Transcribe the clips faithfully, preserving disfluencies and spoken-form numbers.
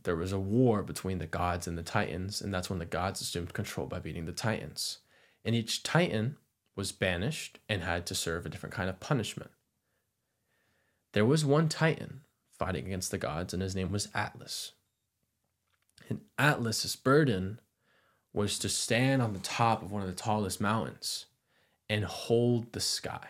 there was a war between the gods and the Titans, and that's when the gods assumed control by beating the Titans. And each Titan was banished and had to serve a different kind of punishment. There was one Titan fighting against the gods, and his name was Atlas. And Atlas's burden was to stand on the top of one of the tallest mountains and hold the sky.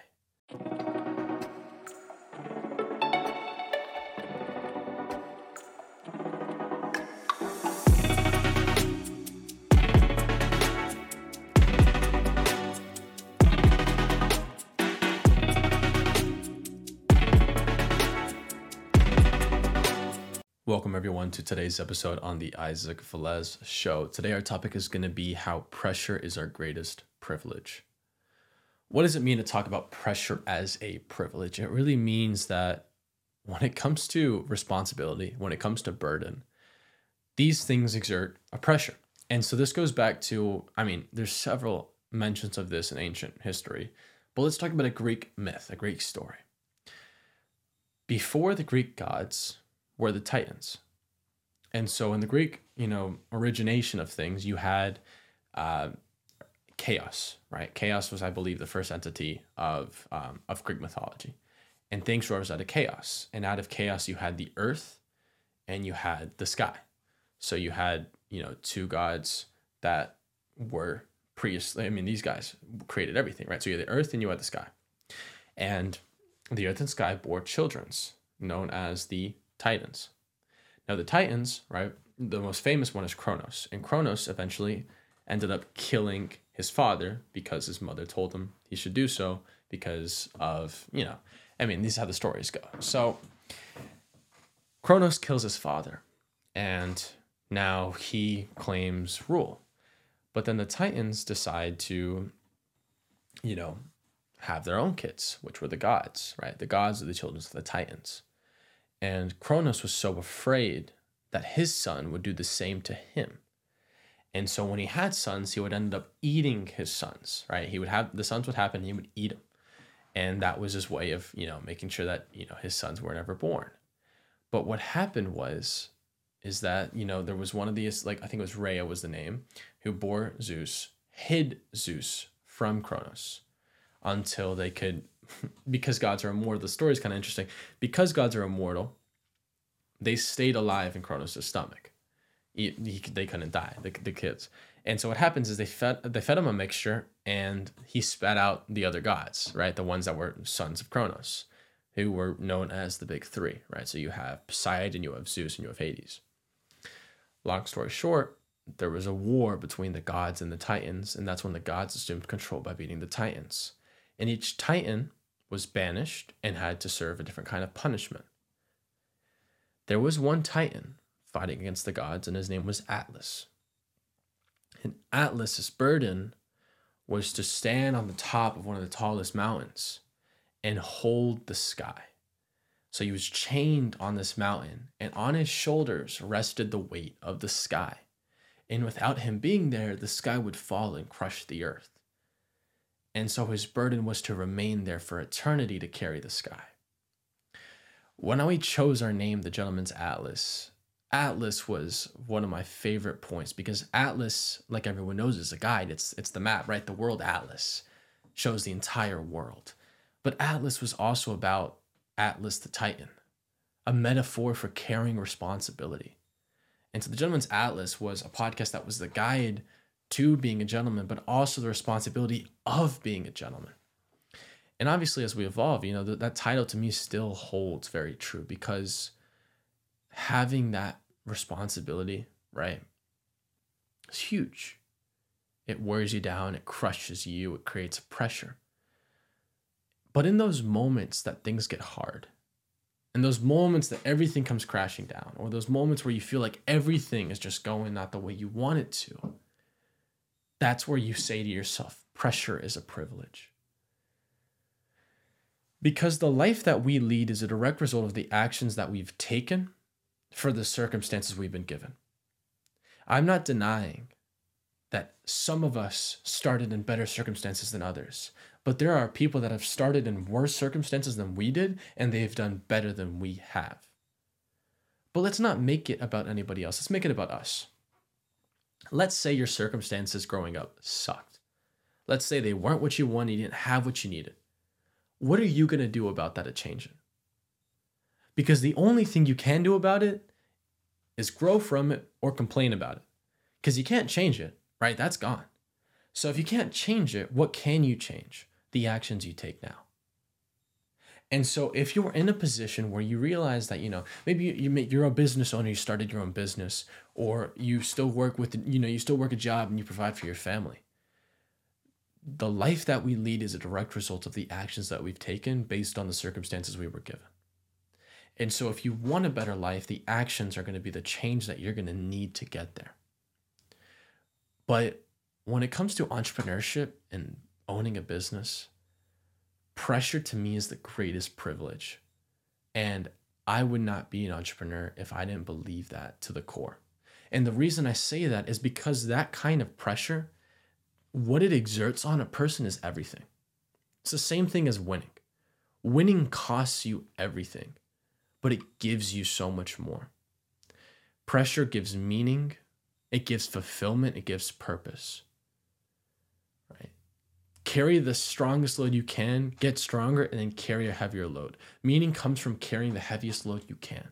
Welcome everyone to today's episode on the Isaac Velez Show. Today our topic is going to be how pressure is our greatest privilege. What does it mean to talk about pressure as a privilege? It really means that when it comes to responsibility, when it comes to burden, these things exert a pressure. And so this goes back to, I mean, there's several mentions of this in ancient history, but let's talk about a Greek myth, a Greek story. Before the Greek gods were the Titans. And so in the Greek, you know, origination of things, you had uh, chaos, right? Chaos was, I believe, the first entity of um, of Greek mythology. And things rose out of chaos. And out of chaos, you had the earth and you had the sky. So you had, you know, two gods that were pre, I mean, these guys created everything, right? So you had the earth and you had the sky. And the earth and sky bore childrens known as the Titans. Now the Titans, right, the most famous one is Kronos. And Kronos eventually ended up killing his father because his mother told him he should do so because of, you know, I mean, these are how the stories go. So Kronos kills his father and now he claims rule. But then the Titans decide to, you know, have their own kids, which were the gods, right? The gods are the children of the Titans. And Kronos was so afraid that his son would do the same to him. And so when he had sons, he would end up eating his sons, right? He would have, the sons would happen, he would eat them. And that was his way of, you know, making sure that, you know, his sons were never born. But what happened was, is that, you know, there was one of these, like, I think it was Rhea was the name, who bore Zeus, hid Zeus from Kronos until they could, because gods are immortal, the story is kind of interesting. Because gods are immortal, they stayed alive in Kronos' stomach. He, he, they couldn't die, the, the kids. And so what happens is they fed they fed him a mixture, and he spat out the other gods, right? The ones that were sons of Kronos, who were known as the big three, right? So you have Poseidon, you have Zeus, and you have Hades. Long story short, there was a war between the gods and the Titans, and that's when the gods assumed control by beating the Titans. And each Titan was banished and had to serve a different kind of punishment. There was one Titan fighting against the gods, and his name was Atlas. And Atlas's burden was to stand on the top of one of the tallest mountains and hold the sky. So he was chained on this mountain, and on his shoulders rested the weight of the sky. And without him being there, the sky would fall and crush the earth. And so his burden was to remain there for eternity to carry the sky. When we chose our name, the Gentleman's Atlas, Atlas was one of my favorite points because Atlas, like everyone knows, is a guide. It's it's the map, right? The world atlas shows the entire world. But Atlas was also about Atlas the Titan, a metaphor for carrying responsibility. And so the Gentleman's Atlas was a podcast that was the guide to being a gentleman, but also the responsibility of being a gentleman. And obviously, as we evolve, you know, th- that title to me still holds very true because having that responsibility, right, is huge. It wears you down, it crushes you, it creates pressure. But in those moments that things get hard, in those moments that everything comes crashing down, or those moments where you feel like everything is just going not the way you want it to, that's where you say to yourself, pressure is a privilege. Because the life that we lead is a direct result of the actions that we've taken for the circumstances we've been given. I'm not denying that some of us started in better circumstances than others, but there are people that have started in worse circumstances than we did, and they've done better than we have. But let's not make it about anybody else. Let's make it about us. Let's say your circumstances growing up sucked. Let's say they weren't what you wanted, you didn't have what you needed. What are you going to do about that to change it? Because the only thing you can do about it is grow from it or complain about it. Because you can't change it, right? That's gone. So if you can't change it, what can you change? The actions you take now. And so if you're in a position where you realize that, you know, maybe you, you make, you're a business owner, you started your own business, or you still work with, you know, you still work a job and you provide for your family. The life that we lead is a direct result of the actions that we've taken based on the circumstances we were given. And so if you want a better life, the actions are going to be the change that you're going to need to get there. But when it comes to entrepreneurship and owning a business, pressure to me is the greatest privilege. And I would not be an entrepreneur if I didn't believe that to the core. And the reason I say that is because that kind of pressure, what it exerts on a person is everything. It's the same thing as winning. Winning costs you everything, but it gives you so much more. Pressure gives meaning, it gives fulfillment, it gives purpose. Right? Carry the strongest load you can, get stronger, and then carry a heavier load. Meaning comes from carrying the heaviest load you can.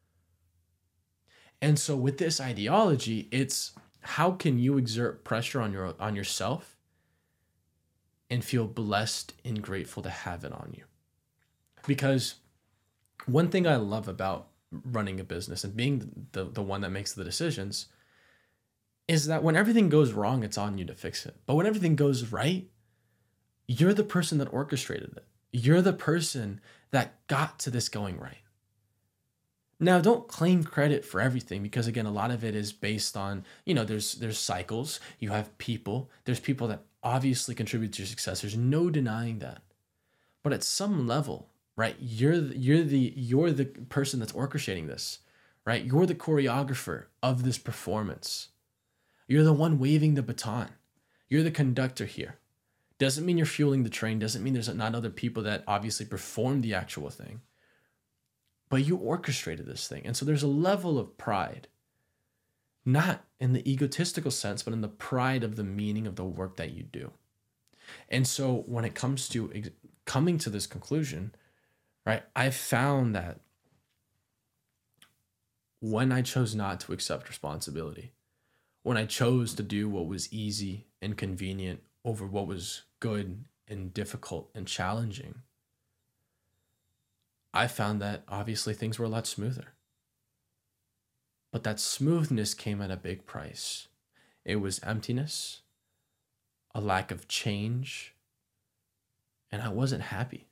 And so with this ideology, it's how can you exert pressure on your on yourself and feel blessed and grateful to have it on you? Because one thing I love about running a business and being the, the one that makes the decisions is that when everything goes wrong, it's on you to fix it. But when everything goes right, you're the person that orchestrated it. You're the person that got to this going right. Now, don't claim credit for everything because, again, a lot of it is based on, you know, there's there's cycles. You have people. There's people that obviously contribute to your success. There's no denying that. But at some level, right, you're you're the you're the person that's orchestrating this, right? You're the choreographer of this performance. You're the one waving the baton. You're the conductor here. Doesn't mean you're fueling the train. Doesn't mean there's not other people that obviously perform the actual thing. But you orchestrated this thing. And so there's a level of pride, not in the egotistical sense, but in the pride of the meaning of the work that you do. And so when it comes to ex- coming to this conclusion, right, I found that when I chose not to accept responsibility, when I chose to do what was easy and convenient over what was good and difficult and challenging, I found that obviously things were a lot smoother. But that smoothness came at a big price. It was emptiness, a lack of change, and I wasn't happy.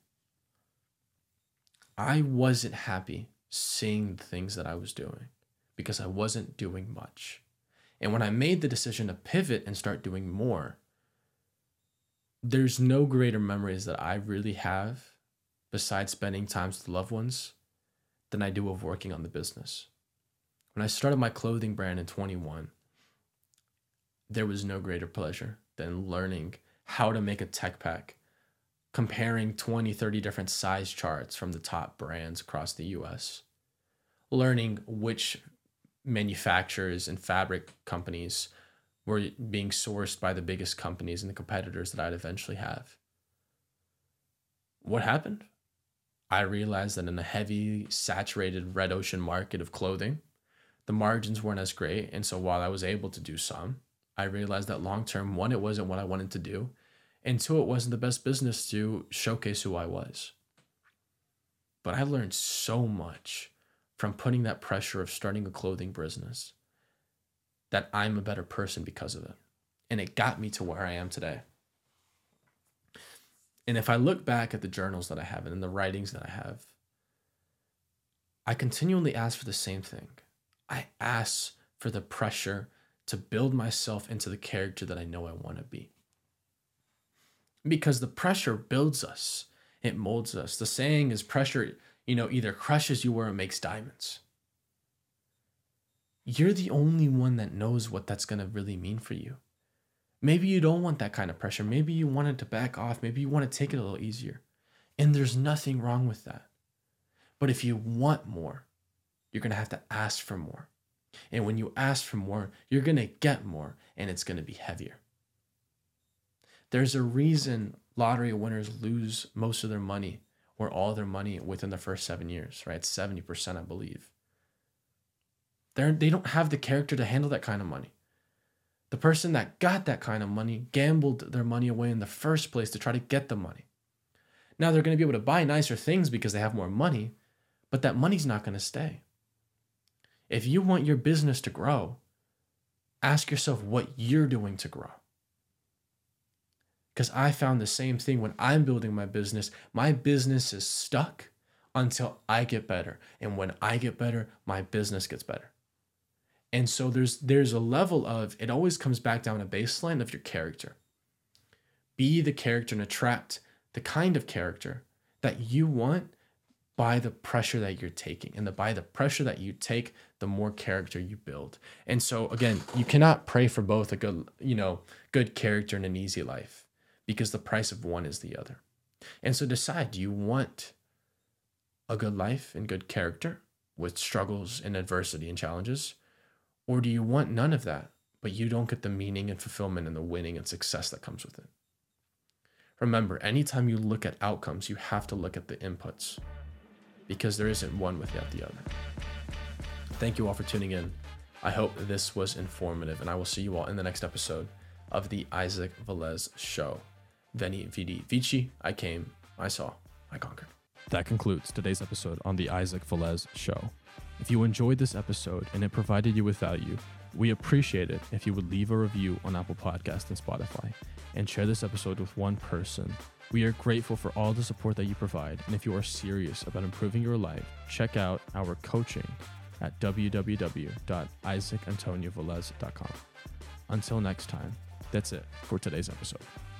I wasn't happy seeing the things that I was doing because I wasn't doing much. And when I made the decision to pivot and start doing more, there's no greater memories that I really have besides spending time with loved ones than I do of working on the business. When I started my clothing brand in twenty-one, there was no greater pleasure than learning how to make a tech pack, comparing twenty, thirty different size charts from the top brands across the U S, learning which manufacturers and fabric companies were being sourced by the biggest companies and the competitors that I'd eventually have. What happened? I realized that in a heavy, saturated red ocean market of clothing, the margins weren't as great. And so while I was able to do some, I realized that long term, one, it wasn't what I wanted to do. And two, it wasn't the best business to showcase who I was. But I learned so much from putting that pressure of starting a clothing business that I'm a better person because of it. And it got me to where I am today. And if I look back at the journals that I have and the writings that I have, I continually ask for the same thing. I ask for the pressure to build myself into the character that I know I want to be. Because the pressure builds us. It molds us. The saying is pressure, you know, either crushes you or it makes diamonds. You're the only one that knows what that's going to really mean for you. Maybe you don't want that kind of pressure. Maybe you want it to back off. Maybe you want to take it a little easier. And there's nothing wrong with that. But if you want more, you're going to have to ask for more. And when you ask for more, you're going to get more, and it's going to be heavier. There's a reason lottery winners lose most of their money or all their money within the first seven years, right? seventy percent, I believe. They're, they don't have the character to handle that kind of money. The person that got that kind of money gambled their money away in the first place to try to get the money. Now they're going to be able to buy nicer things because they have more money, but that money's not going to stay. If you want your business to grow, ask yourself what you're doing to grow. Because I found the same thing when I'm building my business. My business is stuck until I get better. And when I get better, my business gets better. And so there's there's a level of, it always comes back down a baseline of your character. Be the character and attract the kind of character that you want by the pressure that you're taking. And the, by the pressure that you take, the more character you build. And so again, you cannot pray for both a good, you know, good character and an easy life, because the price of one is the other. And so decide, do you want a good life and good character with struggles and adversity and challenges? Or do you want none of that, but you don't get the meaning and fulfillment and the winning and success that comes with it? Remember, anytime you look at outcomes, you have to look at the inputs, because there isn't one without the other. Thank you all for tuning in. I hope this was informative, and I will see you all in the next episode of the Isaac Velez Show. Veni, Vidi, Vici. I came, I saw, I conquered. That concludes today's episode on the Isaac Velez Show. If you enjoyed this episode and it provided you with value, we appreciate it if you would leave a review on Apple Podcasts and Spotify and share this episode with one person. We are grateful for all the support that you provide, and if you are serious about improving your life, check out our coaching at w w w dot isaac antonio velez dot com. Until next time, that's it for today's episode.